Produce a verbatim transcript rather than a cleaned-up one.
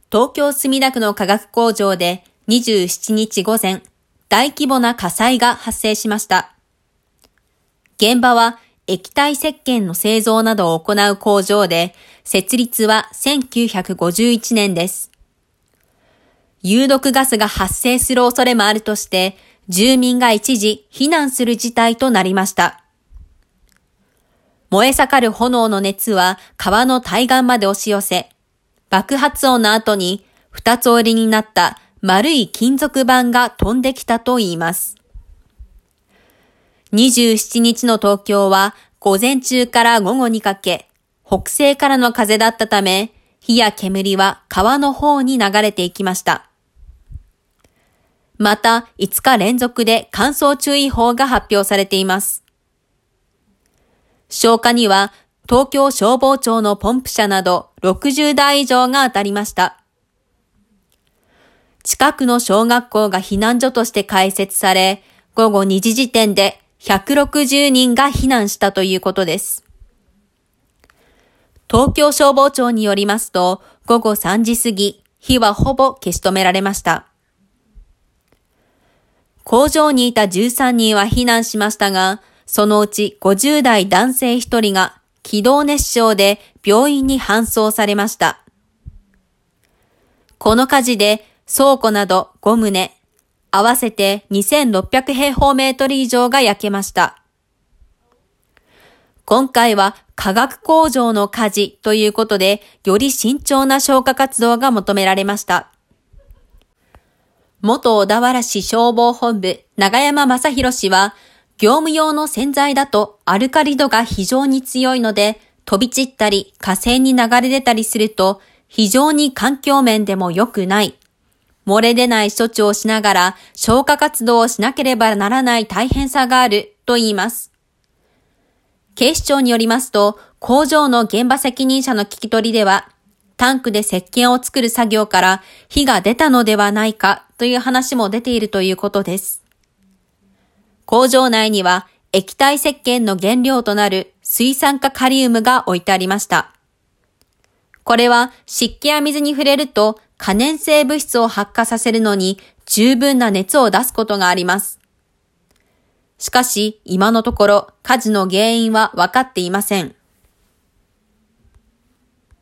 東京墨田区の化学工場でにじゅうしちにち午前、大規模な火災が発生しました。現場は液体石鹸の製造などを行う工場で、設立はせんきゅうひゃくごじゅういちねんです。有毒ガスが発生する恐れもあるとして、住民が一時避難する事態となりました。燃え盛る炎の熱は川の対岸まで押し寄せ、爆発音の後に二つ折りになった丸い金属板が飛んできたといいます。にじゅうしちにちの東京は午前中から午後にかけ、北西からの風だったため、火や煙は川の方に流れていきました。また、いつか連続で乾燥注意報が発表されています。消火には、東京消防庁のポンプ車などろくじゅうだい以上が当たりました。近くの小学校が避難所として開設され、午後にじ時点でひゃくろくじゅうにんが避難したということです。東京消防庁によりますと、午後さんじ過ぎ、火はほぼ消し止められました。工場にいたじゅうさんにんは避難しましたが、そのうちごじゅうだい男性ひとりが気道熱傷で病院に搬送されました。この火事で倉庫などごとう、合わせてにせんろっぴゃくへいほうメートル以上が焼けました。今回は化学工場の火事ということで、より慎重な消火活動が求められました。元小田原市消防本部永山正弘氏は、業務用の洗剤だとアルカリ度が非常に強いので、飛び散ったり河川に流れ出たりすると非常に環境面でも良くない。漏れ出ない処置をしながら消火活動をしなければならない大変さがあると言います。警視庁によりますと、工場の現場責任者の聞き取りでは、タンクで石鹸を作る作業から火が出たのではないかという話も出ているということです。工場内には液体石鹸の原料となる水酸化カリウムが置いてありました。これは湿気や水に触れると可燃性物質を発火させるのに十分な熱を出すことがあります。しかし今のところ火事の原因は分かっていません。